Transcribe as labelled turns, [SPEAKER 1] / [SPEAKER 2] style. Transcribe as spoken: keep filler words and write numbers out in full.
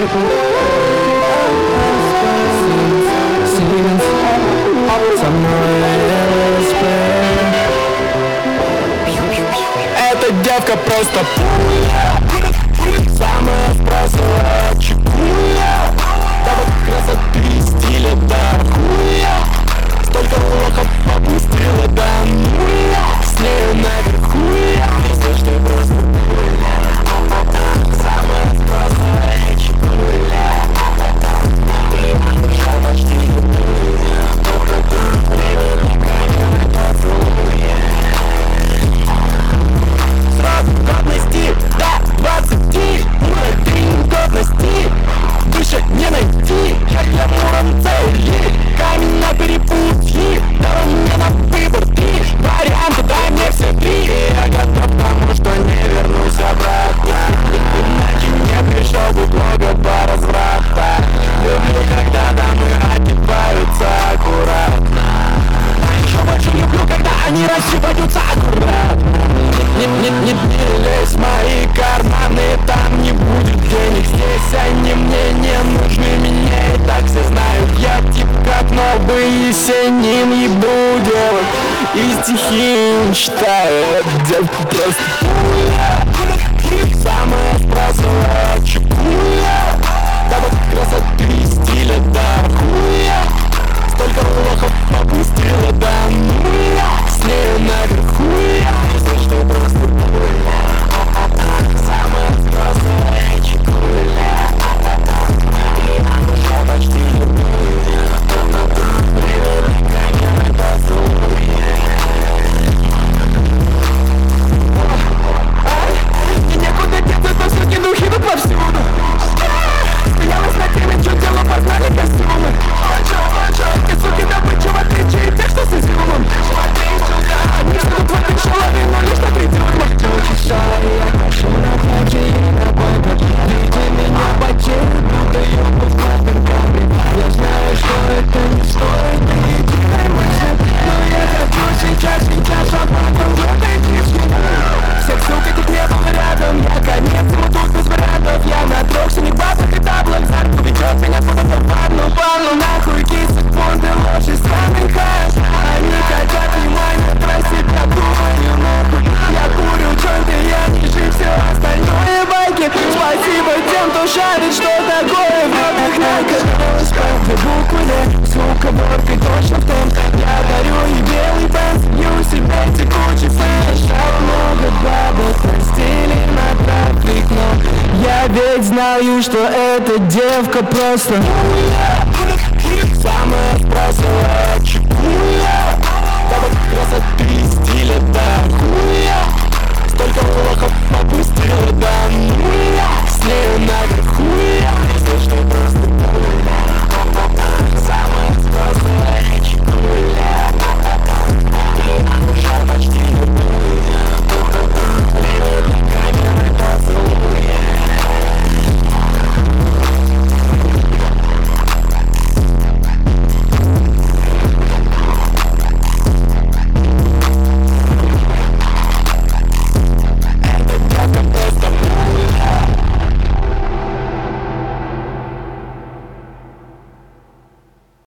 [SPEAKER 1] Со мной ЛСП. Эта девка просто пуля, самая сбрасывает чекуля. Да вот красоты, стиля, да хуя. Столько лохов попустила до нуля. С нею наверху я, если что просто пуля. Самая сбрасывает чекуля. Душа почти не пуля. Сразу годности до двадцати. Внутри неудобности выше не найти. Я для муром цели, камень на перепутье. Да у меня на выбор три варианта, дай мне все три. Я готов к тому, что не вернусь обратно. Иначе не пришел бы блога до разврата. Люблю, когда дамы одеваются аккуратно. А еще больше люблю, когда они рассыпаются аккуратно. Не, не, не, не лезь в мои карманы, там не будет денег. Здесь они мне не нужны, меня и так все знают. Я тип как новый Есенин, ебу девок и стихи им читаю. Девка просто пуля, самая сбрасывает чекуля. Да вот красоты, стиля, да хуя. Столько лохов попустила до нуля. С нею наверху я, если что просто пуля. Самая сбрасывает чекуля. Душа почти не пуля. Привет, камеры поцелуя. И некуда деться, то все кинухи идут повсюду. Смеялась на теме, что дело познали костюмы. Эти суки добыча, в отличие от тех, что с изюмом. Смотри сюда, не ждут в этой шалаве, но лишь на три дюйма. Часа я прошу на плаче и на бой подъедите меня по телу, будто ёбу в капинками. Я знаю, что это не стоит, и иди мысли. Но я хочу сейчас, сейчас, а потом в этой книжке. Всех сук этих не было рядом, я конец ему тут без вариантов. Я на трёх не базах и таблах, зарку ведёт меня куда-то в ванну. Ванну нахуй, кисы, секунды ложи, странный хэш. Они хотят внимания, про себя думаю нахуй. Я курю джойнты, я не жив, все остальное байки. Спасибо тем, кто шарит, что такое в ротах накопилось. Две буквы Д, сука, боркой точно в том. Я дарю ей белый бенз, лью себе текучий флеш. Много бабок на стиле на трафик, но я ведь знаю, что эта девка просто самая сбрасывает чекуля. Да вот красоты, стиля, да